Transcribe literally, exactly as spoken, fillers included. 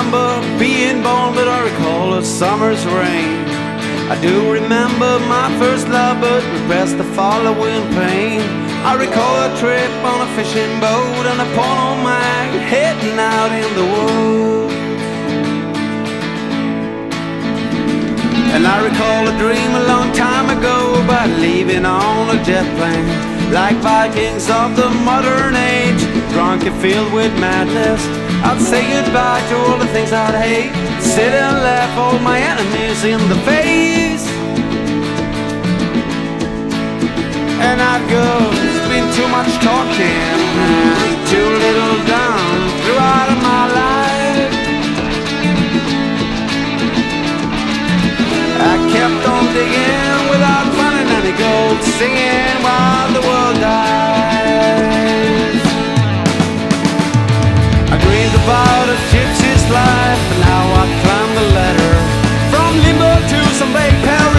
remember being born, but I recall a summer's rain. I do remember my first love, but repress the following pain. I recall a trip on a fishing boat and a porno mag heading out in the woods. And I recall a dream a long time ago about leaving on a jet plane, like Vikings of the modern age, drunk and filled with madness. I'd say goodbye to all the things I'd hate, sit and laugh all my enemies in the face. And I'd go, it's been too much talking and too little done throughout my life. I kept on digging without finding any gold, singing while the world dies. I dreamed about a gypsy's life, and now I climb the ladder from limbo to some big paradise.